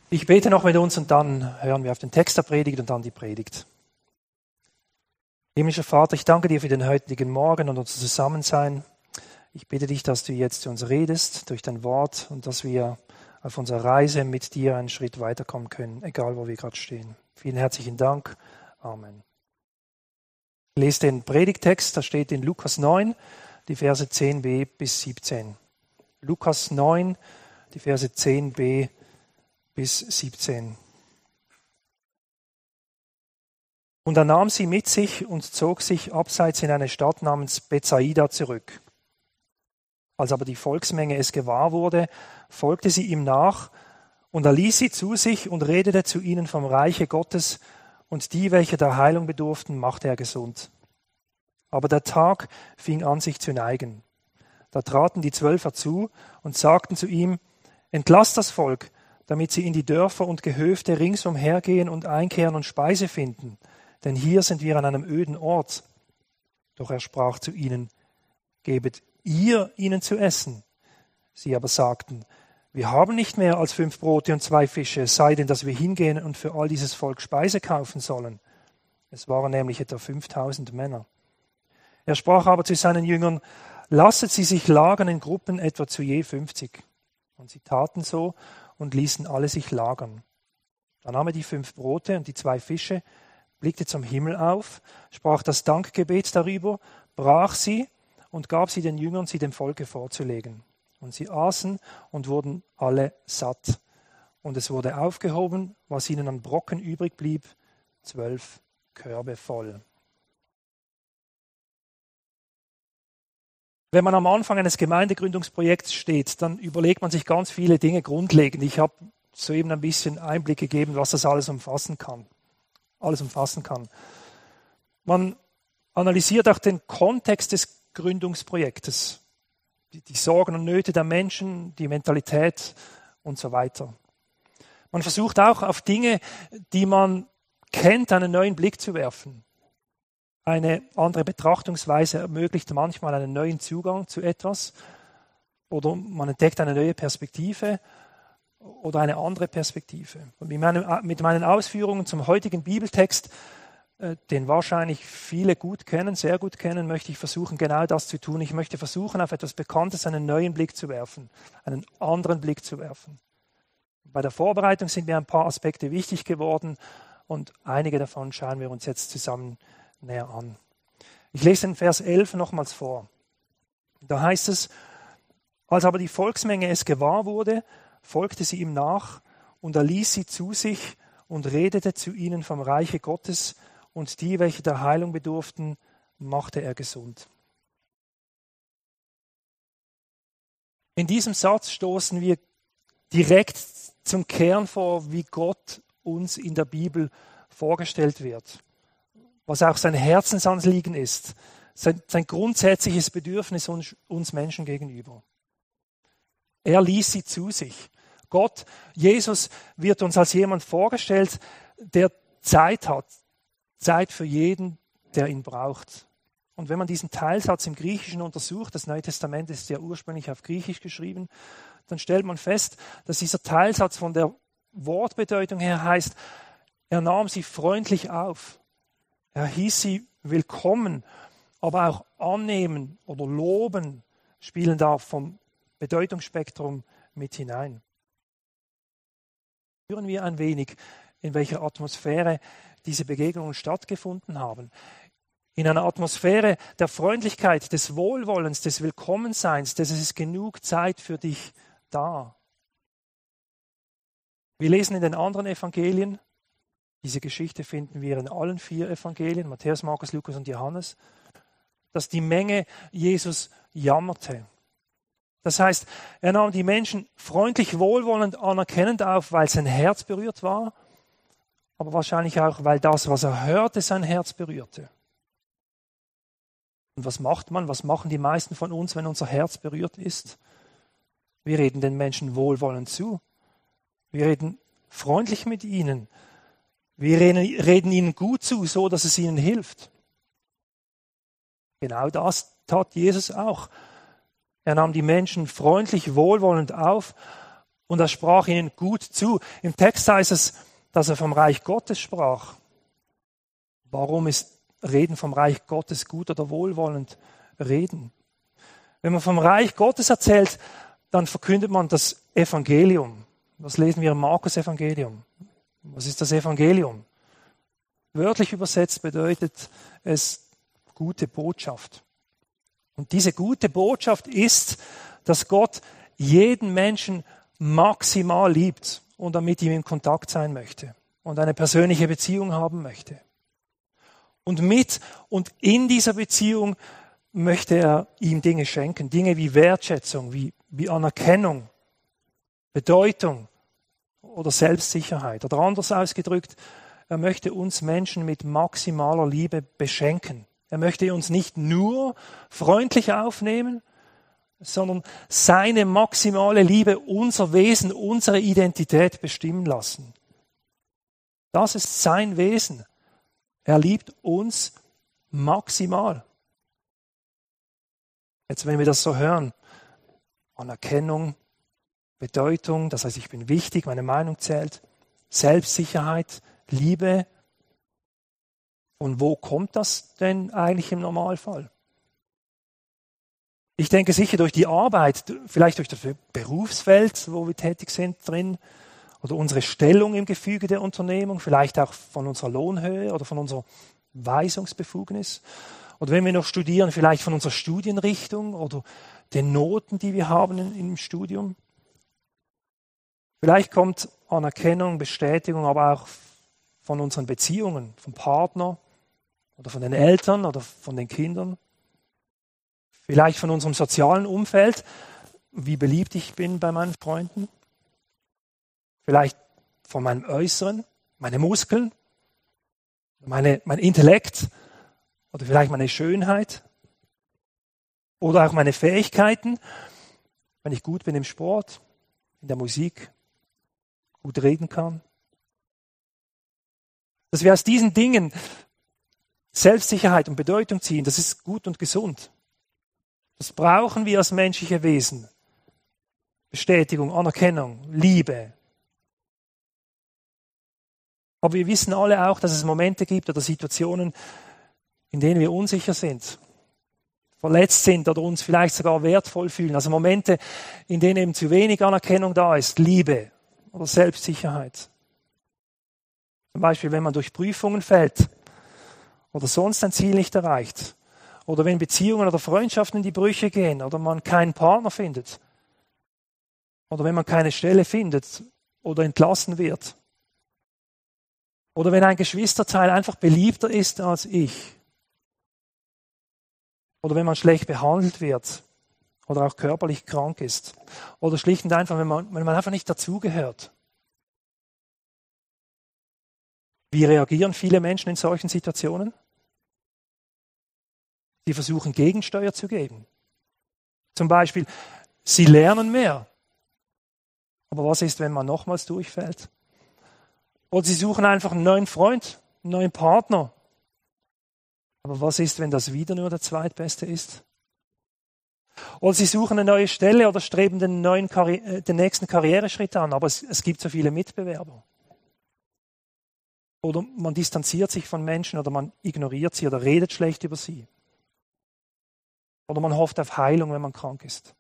Ich bete noch mit uns und dann hören wir auf den Text der Predigt und dann die Predigt. Himmlischer Vater, ich danke dir für den heutigen Morgen und unser Zusammensein. Ich bitte dich, dass du jetzt zu uns redest durch dein Wort und dass wir auf unserer Reise mit dir einen Schritt weiterkommen können, egal wo wir gerade stehen. Vielen herzlichen Dank. Amen. Ich lese den Predigttext, da steht in Lukas 9, die Verse 10b bis 17. Lukas 9, die Verse 10b bis 17. Und er nahm sie mit sich und zog sich abseits in eine Stadt namens Bethsaida zurück. Als aber die Volksmenge es gewahr wurde, folgte sie ihm nach, und er ließ sie zu sich und redete zu ihnen vom Reiche Gottes, und die, welche der Heilung bedurften, machte er gesund. Aber der Tag fing an, sich zu neigen. Da traten die 12 herzu und sagten zu ihm: Entlass das Volk, damit sie in die Dörfer und Gehöfte ringsumher gehen und einkehren und Speise finden, denn hier sind wir an einem öden Ort. Doch er sprach zu ihnen: Gebet ihr ihnen zu essen. Sie aber sagten: Wir haben nicht mehr als 5 Brote und 2 Fische, es sei denn, dass wir hingehen und für all dieses Volk Speise kaufen sollen. Es waren nämlich etwa 5000 Männer. Er sprach aber zu seinen Jüngern: Lasset sie sich lagern in Gruppen etwa zu je 50. Und sie taten so und ließen alle sich lagern. Da nahm er die 5 Brote und die 2 Fische, blickte zum Himmel auf, sprach das Dankgebet darüber, brach sie und gab sie den Jüngern, sie dem Volke vorzulegen. Und sie aßen und wurden alle satt. Und es wurde aufgehoben, was ihnen an Brocken übrig blieb, 12 Körbe voll. Wenn man am Anfang eines Gemeindegründungsprojekts steht, dann überlegt man sich ganz viele Dinge grundlegend. Ich habe soeben ein bisschen Einblick gegeben, was das alles umfassen kann. Man analysiert auch den Kontext des Gründungsprojektes, die Sorgen und Nöte der Menschen, die Mentalität und so weiter. Man versucht auch auf Dinge, die man kennt, einen neuen Blick zu werfen. Eine andere Betrachtungsweise ermöglicht manchmal einen neuen Zugang zu etwas oder man entdeckt eine neue Perspektive oder eine andere Perspektive. Und mit meinen Ausführungen zum heutigen Bibeltext, den wahrscheinlich viele gut kennen, sehr gut kennen, möchte ich versuchen, genau das zu tun. Ich möchte versuchen, auf etwas Bekanntes einen neuen Blick zu werfen, einen anderen Blick zu werfen. Bei der Vorbereitung sind mir ein paar Aspekte wichtig geworden und einige davon schauen wir uns jetzt zusammen näher an. Ich lese den Vers 11 nochmals vor. Da heißt es: Als aber die Volksmenge es gewahr wurde, folgte sie ihm nach, und er ließ sie zu sich und redete zu ihnen vom Reiche Gottes, und die, welche der Heilung bedurften, machte er gesund. In diesem Satz stoßen wir direkt zum Kern vor, wie Gott uns in der Bibel vorgestellt wird. Was auch sein Herzensanliegen ist, sein grundsätzliches Bedürfnis uns Menschen gegenüber. Er ließ sie zu sich. Gott, Jesus, wird uns als jemand vorgestellt, der Zeit hat. Zeit für jeden, der ihn braucht. Und wenn man diesen Teilsatz im Griechischen untersucht, das Neue Testament ist ja ursprünglich auf Griechisch geschrieben, dann stellt man fest, dass dieser Teilsatz von der Wortbedeutung her heißt: Er nahm sie freundlich auf. Er hieß sie willkommen, aber auch annehmen oder loben spielen da vom Bedeutungsspektrum mit hinein. Hören wir ein wenig, in welcher Atmosphäre diese Begegnungen stattgefunden haben. In einer Atmosphäre der Freundlichkeit, des Wohlwollens, des Willkommenseins, des es ist genug Zeit für dich da. Wir lesen in den anderen Evangelien, diese Geschichte finden wir in allen 4 Evangelien, Matthäus, Markus, Lukas und Johannes, dass die Menge Jesus jammerte. Das heißt, er nahm die Menschen freundlich, wohlwollend, anerkennend auf, weil sein Herz berührt war, aber wahrscheinlich auch, weil das, was er hörte, sein Herz berührte. Und was macht man? Was machen die meisten von uns, wenn unser Herz berührt ist? Wir reden den Menschen wohlwollend zu. Wir reden freundlich mit ihnen. Wir reden ihnen gut zu, so dass es ihnen hilft. Genau das tat Jesus auch. Er nahm die Menschen freundlich, wohlwollend auf, Und er sprach ihnen gut zu. Im Text heißt es, dass er vom Reich Gottes sprach. Warum ist Reden vom Reich Gottes gut oder wohlwollend? Reden. Wenn man vom Reich Gottes erzählt, dann verkündet man das Evangelium. Das lesen wir im Markus-Evangelium. Was ist das Evangelium? Wörtlich übersetzt bedeutet es gute Botschaft. Und diese gute Botschaft ist, dass Gott jeden Menschen maximal liebt und er mit ihm in Kontakt sein möchte und eine persönliche Beziehung haben möchte. Und mit und in dieser Beziehung möchte er ihm Dinge schenken, Dinge wie Wertschätzung, wie Anerkennung, Bedeutung oder Selbstsicherheit. Oder anders ausgedrückt, er möchte uns Menschen mit maximaler Liebe beschenken. Er möchte uns nicht nur freundlich aufnehmen, sondern seine maximale Liebe unser Wesen, unsere Identität bestimmen lassen. Das ist sein Wesen. Er liebt uns maximal. Jetzt, wenn wir das so hören, Anerkennung, Bedeutung, das heißt, ich bin wichtig, meine Meinung zählt, Selbstsicherheit, Liebe. Und wo kommt das denn eigentlich im Normalfall? Ich denke sicher durch die Arbeit, vielleicht durch das Berufsfeld, wo wir tätig sind drin, oder unsere Stellung im Gefüge der Unternehmung, vielleicht auch von unserer Lohnhöhe oder von unserer Weisungsbefugnis. Oder wenn wir noch studieren, vielleicht von unserer Studienrichtung oder den Noten, die wir haben im Studium. Vielleicht kommt Anerkennung, Bestätigung, aber auch von unseren Beziehungen, vom Partner oder von den Eltern oder von den Kindern. Vielleicht von unserem sozialen Umfeld, wie beliebt ich bin bei meinen Freunden. Vielleicht von meinem Äußeren, meine Muskeln, mein Intellekt oder vielleicht meine Schönheit oder auch meine Fähigkeiten, wenn ich gut bin im Sport, in der Musik, gut reden kann. Dass wir aus diesen Dingen Selbstsicherheit und Bedeutung ziehen, das ist gut und gesund. Das brauchen wir als menschliche Wesen. Bestätigung, Anerkennung, Liebe. Aber wir wissen alle auch, dass es Momente gibt oder Situationen, in denen wir unsicher sind, verletzt sind oder uns vielleicht sogar wertvoll fühlen. Also Momente, in denen eben zu wenig Anerkennung da ist, Liebe oder Selbstsicherheit. Zum Beispiel, wenn man durch Prüfungen fällt oder sonst ein Ziel nicht erreicht. Oder wenn Beziehungen oder Freundschaften in die Brüche gehen oder man keinen Partner findet. Oder wenn man keine Stelle findet oder entlassen wird. Oder wenn ein Geschwisterteil einfach beliebter ist als ich. Oder wenn man schlecht behandelt wird. Oder auch körperlich krank ist. Oder schlicht und einfach, wenn man einfach nicht dazugehört. Wie reagieren viele Menschen in solchen Situationen? Sie versuchen Gegensteuer zu geben. Zum Beispiel, sie lernen mehr. Aber was ist, wenn man nochmals durchfällt? Oder sie suchen einfach einen neuen Freund, einen neuen Partner. Aber was ist, wenn das wieder nur der Zweitbeste ist? Oder sie suchen eine neue Stelle oder streben den nächsten Karriereschritt an, aber es gibt so viele Mitbewerber. Oder man distanziert sich von Menschen oder man ignoriert sie oder redet schlecht über sie. Oder man hofft auf Heilung, wenn man krank ist.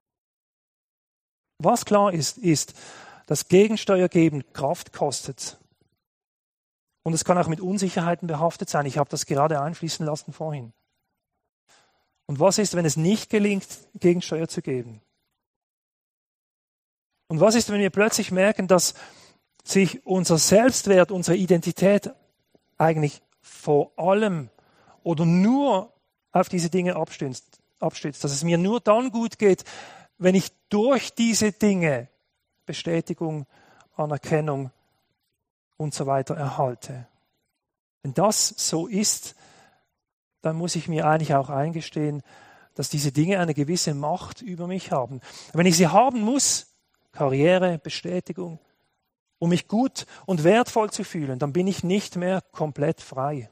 Was klar ist, dass Gegensteuer geben Kraft kostet. Und es kann auch mit Unsicherheiten behaftet sein. Ich habe das gerade einfließen lassen vorhin. Und was ist, wenn es nicht gelingt, Gegensteuer zu geben? Und was ist, wenn wir plötzlich merken, dass sich unser Selbstwert, unsere Identität eigentlich vor allem oder nur auf diese Dinge abstützt, dass es mir nur dann gut geht, wenn ich durch diese Dinge Bestätigung, Anerkennung und so weiter erhalte. Wenn das so ist, dann muss ich mir eigentlich auch eingestehen, dass diese Dinge eine gewisse Macht über mich haben. Wenn ich sie haben muss, Karriere, Bestätigung, um mich gut und wertvoll zu fühlen, dann bin ich nicht mehr komplett frei.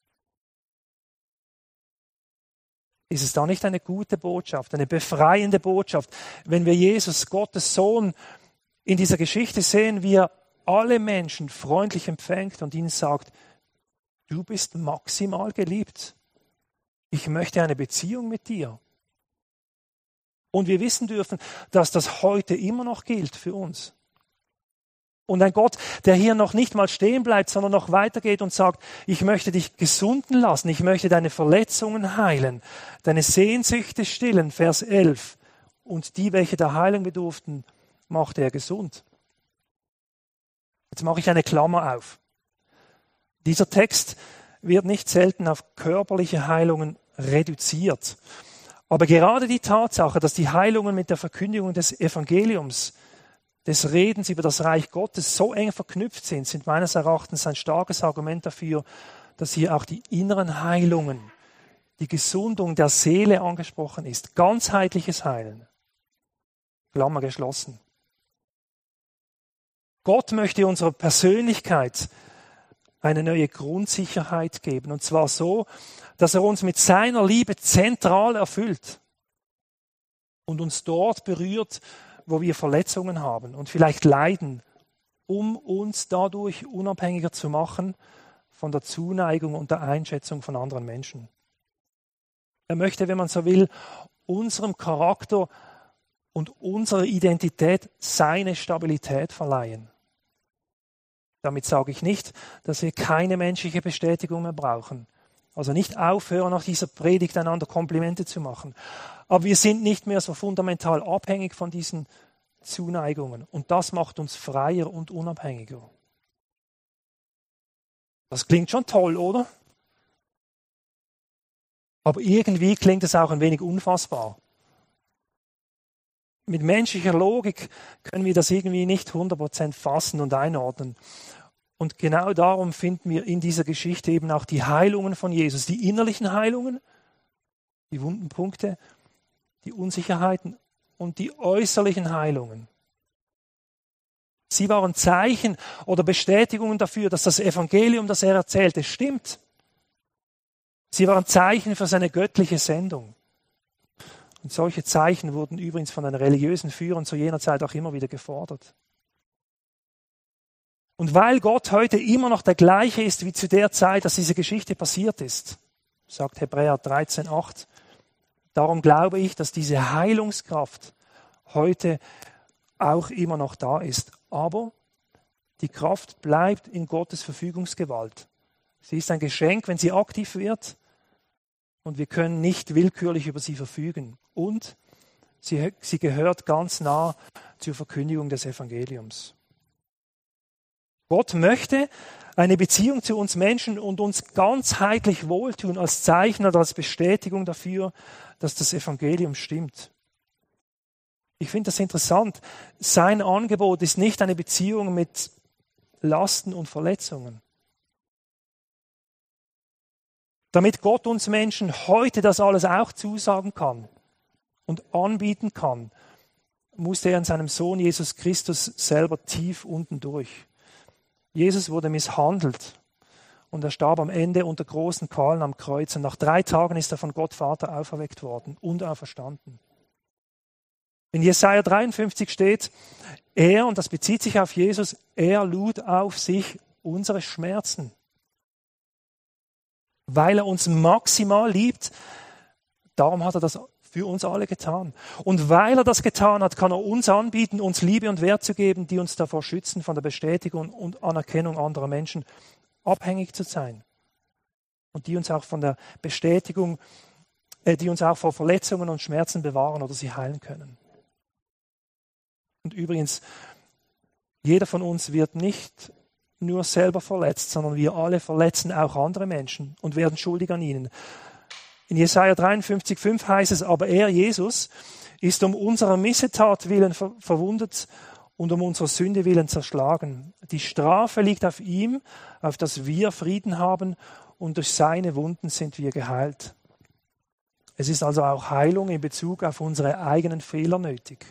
Ist es da nicht eine gute Botschaft, eine befreiende Botschaft, wenn wir Jesus, Gottes Sohn, In dieser Geschichte sehen wir alle Menschen freundlich empfängt und ihnen sagt, du bist maximal geliebt. Ich möchte eine Beziehung mit dir. Und wir wissen dürfen, dass das heute immer noch gilt für uns. Und ein Gott, der hier noch nicht mal stehen bleibt, sondern noch weitergeht und sagt, ich möchte dich gesunden lassen, ich möchte deine Verletzungen heilen, deine Sehnsüchte stillen, Vers 11. Und die, welche der Heilung bedurften, machte er gesund. Jetzt mache ich eine Klammer auf. Dieser Text wird nicht selten auf körperliche Heilungen reduziert. Aber gerade die Tatsache, dass die Heilungen mit der Verkündigung des Evangeliums, des Redens über das Reich Gottes so eng verknüpft sind meines Erachtens ein starkes Argument dafür, dass hier auch die inneren Heilungen, die Gesundung der Seele angesprochen ist. Ganzheitliches Heilen. Klammer geschlossen. Gott möchte unserer Persönlichkeit eine neue Grundsicherheit geben. Und zwar so, dass er uns mit seiner Liebe zentral erfüllt und uns dort berührt, wo wir Verletzungen haben und vielleicht leiden, um uns dadurch unabhängiger zu machen von der Zuneigung und der Einschätzung von anderen Menschen. Er möchte, wenn man so will, unserem Charakter und unserer Identität seine Stabilität verleihen. Damit sage ich nicht, dass wir keine menschliche Bestätigung mehr brauchen. Also nicht aufhören, nach dieser Predigt einander Komplimente zu machen. Aber wir sind nicht mehr so fundamental abhängig von diesen Zuneigungen. Und das macht uns freier und unabhängiger. Das klingt schon toll, oder? Aber irgendwie klingt es auch ein wenig unfassbar. Mit menschlicher Logik können wir das irgendwie nicht 100% fassen und einordnen. Und genau darum finden wir in dieser Geschichte eben auch die Heilungen von Jesus, die innerlichen Heilungen, die wunden Punkte, die Unsicherheiten und die äußerlichen Heilungen. Sie waren Zeichen oder Bestätigungen dafür, dass das Evangelium, das er erzählte, stimmt. Sie waren Zeichen für seine göttliche Sendung. Und solche Zeichen wurden übrigens von den religiösen Führern zu jener Zeit auch immer wieder gefordert. Und weil Gott heute immer noch der gleiche ist wie zu der Zeit, dass diese Geschichte passiert ist, sagt Hebräer 13,8, darum glaube ich, dass diese Heilungskraft heute auch immer noch da ist. Aber die Kraft bleibt in Gottes Verfügungsgewalt. Sie ist ein Geschenk, wenn sie aktiv wird. Und wir können nicht willkürlich über sie verfügen. Und sie gehört ganz nah zur Verkündigung des Evangeliums. Gott möchte eine Beziehung zu uns Menschen und uns ganzheitlich wohltun als Zeichen oder als Bestätigung dafür, dass das Evangelium stimmt. Ich finde das interessant. Sein Angebot ist nicht eine Beziehung mit Lasten und Verletzungen. Damit Gott uns Menschen heute das alles auch zusagen kann und anbieten kann, musste er in seinem Sohn Jesus Christus selber tief unten durch. Jesus wurde misshandelt und er starb am Ende unter großen Qualen am Kreuz. Und nach 3 Tagen ist er von Gott Vater auferweckt worden und auferstanden. In Jesaja 53 steht, er, und das bezieht sich auf Jesus, er lud auf sich unsere Schmerzen. Weil er uns maximal liebt, darum hat er das für uns alle getan. Und weil er das getan hat, kann er uns anbieten, uns Liebe und Wert zu geben, die uns davor schützen, von der Bestätigung und Anerkennung anderer Menschen abhängig zu sein. Und die uns auch von der Bestätigung, die uns auch vor Verletzungen und Schmerzen bewahren oder sie heilen können. Und übrigens, jeder von uns wird nicht nur selber verletzt, sondern wir alle verletzen auch andere Menschen und werden schuldig an ihnen. In Jesaja 53,5 heißt es, aber er, Jesus, ist um unserer Missetat willen verwundet und um unserer Sünde willen zerschlagen. Die Strafe liegt auf ihm, auf dass wir Frieden haben, und durch seine Wunden sind wir geheilt. Es ist also auch Heilung in Bezug auf unsere eigenen Fehler nötig.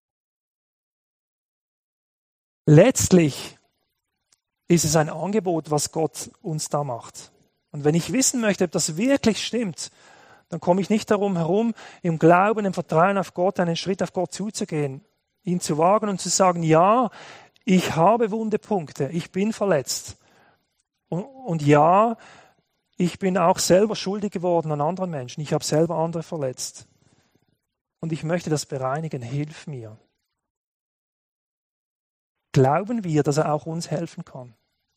Letztlich ist es ein Angebot, was Gott uns da macht. Und wenn ich wissen möchte, ob das wirklich stimmt, dann komme ich nicht darum herum, im Glauben, im Vertrauen auf Gott, einen Schritt auf Gott zuzugehen. ihn zu wagen und zu sagen, ja, ich habe wunde Punkte, ich bin verletzt. Und ja, ich bin auch selber schuldig geworden an anderen Menschen. Ich habe selber andere verletzt. Und ich möchte das bereinigen. Hilf mir. Glauben wir, dass er auch uns helfen kann?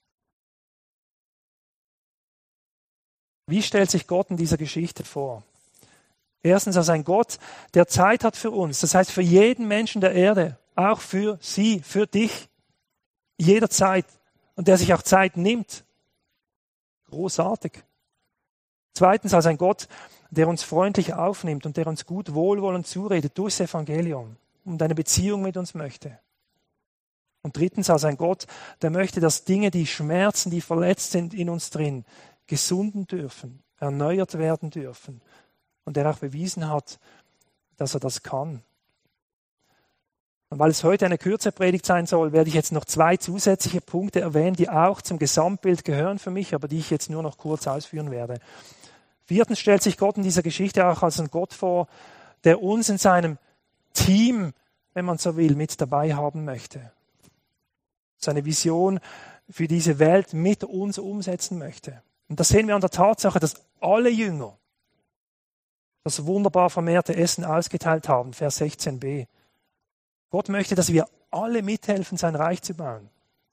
Wie stellt sich Gott in dieser Geschichte vor? Erstens als ein Gott, der Zeit hat für uns. Das heißt für jeden Menschen der Erde, auch für sie, für dich, jederzeit. Und der sich auch Zeit nimmt. Großartig. Zweitens als ein Gott, der uns freundlich aufnimmt und der uns gut wohlwollend zuredet durchs Evangelium und eine Beziehung mit uns möchte. Und drittens als ein Gott, der möchte, dass Dinge, die schmerzen, die verletzt sind in uns drin, gesunden dürfen, erneuert werden dürfen. Und der auch bewiesen hat, dass er das kann. Und weil es heute eine kürzere Predigt sein soll, werde ich jetzt noch 2 zusätzliche Punkte erwähnen, die auch zum Gesamtbild gehören für mich, aber die ich jetzt nur noch kurz ausführen werde. Viertens stellt sich Gott in dieser Geschichte auch als ein Gott vor, der uns in seinem Team, wenn man so will, mit dabei haben möchte. Seine Vision für diese Welt mit uns umsetzen möchte. Und das sehen wir an der Tatsache, dass alle Jünger das wunderbar vermehrte Essen ausgeteilt haben, Vers 16b. Gott möchte, dass wir alle mithelfen, sein Reich zu bauen.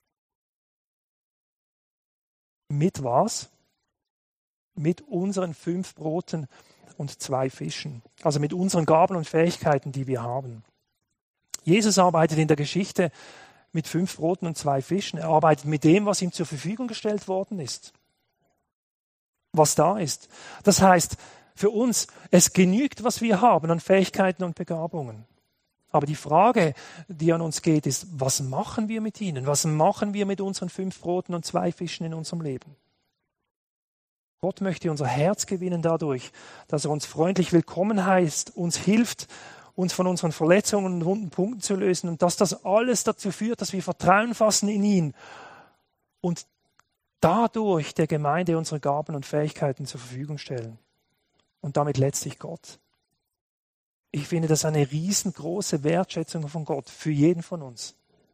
Mit was? Mit unseren 5 Broten und 2 Fischen. Also mit unseren Gaben und Fähigkeiten, die wir haben. Jesus arbeitet in der Geschichte mit 5 Broten und 2 Fischen. Er arbeitet mit dem, was ihm zur Verfügung gestellt worden ist. Was da ist. Das heißt, für uns, es genügt, was wir haben an Fähigkeiten und Begabungen. Aber die Frage, die an uns geht, ist, was machen wir mit ihnen? Was machen wir mit unseren 5 Broten und 2 Fischen in unserem Leben? Gott möchte unser Herz gewinnen dadurch, dass er uns freundlich willkommen heißt, uns hilft, uns von unseren Verletzungen und wunden Punkten zu lösen und dass das alles dazu führt, dass wir Vertrauen fassen in ihn und dadurch der Gemeinde unsere Gaben und Fähigkeiten zur Verfügung stellen. Und damit letztlich Gott. Ich finde das eine riesengroße Wertschätzung von Gott für jeden von uns.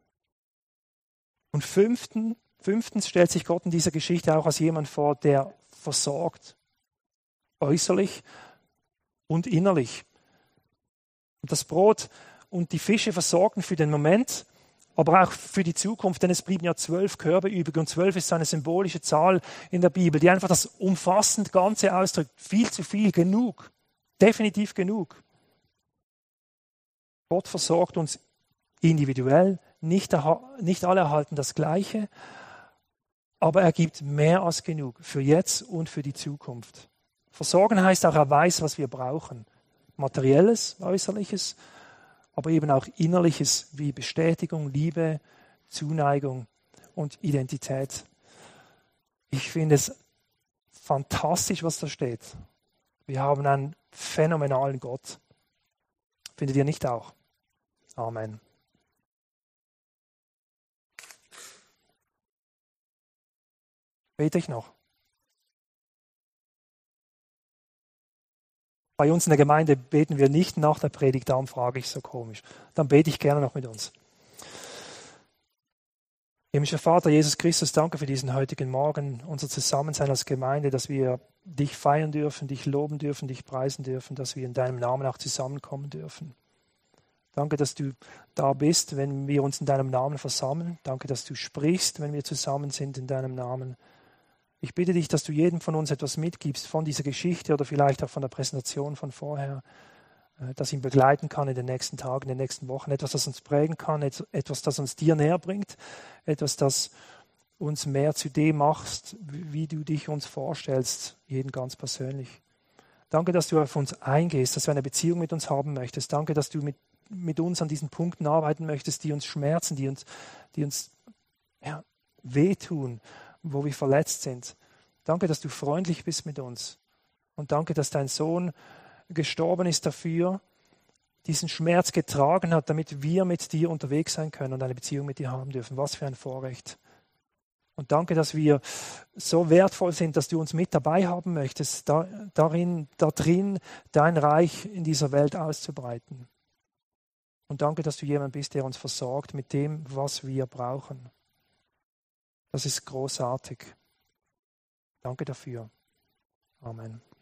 Und fünftens stellt sich Gott in dieser Geschichte auch als jemand vor, der versorgt. Äußerlich und innerlich. Und das Brot und die Fische versorgen für den Moment, aber auch für die Zukunft, denn es blieben ja 12 Körbe übrig und 12 ist eine symbolische Zahl in der Bibel, die einfach das umfassend Ganze ausdrückt. Viel zu viel, genug. Definitiv genug. Gott versorgt uns individuell, nicht alle erhalten das Gleiche, aber er gibt mehr als genug für jetzt und für die Zukunft. Versorgen heißt auch, er weiß, was wir brauchen. Materielles, Äußerliches, aber eben auch Innerliches wie Bestätigung, Liebe, Zuneigung und Identität. Ich finde es fantastisch, was da steht. Wir haben einen phänomenalen Gott. Findet ihr nicht auch? Amen. Bete ich noch. Bei uns in der Gemeinde beten wir nicht nach der Predigt, darum frage ich so komisch. Dann bete ich gerne noch mit uns. Himmlischer Vater, Jesus Christus, danke für diesen heutigen Morgen, unser Zusammensein als Gemeinde, dass wir dich feiern dürfen, dich loben dürfen, dich preisen dürfen, dass wir in deinem Namen auch zusammenkommen dürfen. Danke, dass du da bist, wenn wir uns in deinem Namen versammeln. Danke, dass du sprichst, wenn wir zusammen sind in deinem Namen. Ich bitte dich, dass du jedem von uns etwas mitgibst von dieser Geschichte oder vielleicht auch von der Präsentation von vorher, das ihn begleiten kann in den nächsten Tagen, in den nächsten Wochen. Etwas, das uns prägen kann, etwas, das uns dir näher bringt, etwas, das uns mehr zu dem machst, wie du dich uns vorstellst, jeden ganz persönlich. Danke, dass du auf uns eingehst, dass du eine Beziehung mit uns haben möchtest. Danke, dass du mit uns an diesen Punkten arbeiten möchtest, die uns schmerzen, die uns wehtun, wo wir verletzt sind. Danke, dass du freundlich bist mit uns. Und danke, dass dein Sohn gestorben ist dafür, diesen Schmerz getragen hat, damit wir mit dir unterwegs sein können und eine Beziehung mit dir haben dürfen. Was für ein Vorrecht. Und danke, dass wir so wertvoll sind, dass du uns mit dabei haben möchtest, da drin dein Reich in dieser Welt auszubreiten. Und danke, dass du jemand bist, der uns versorgt mit dem, was wir brauchen. Das ist großartig. Danke dafür. Amen.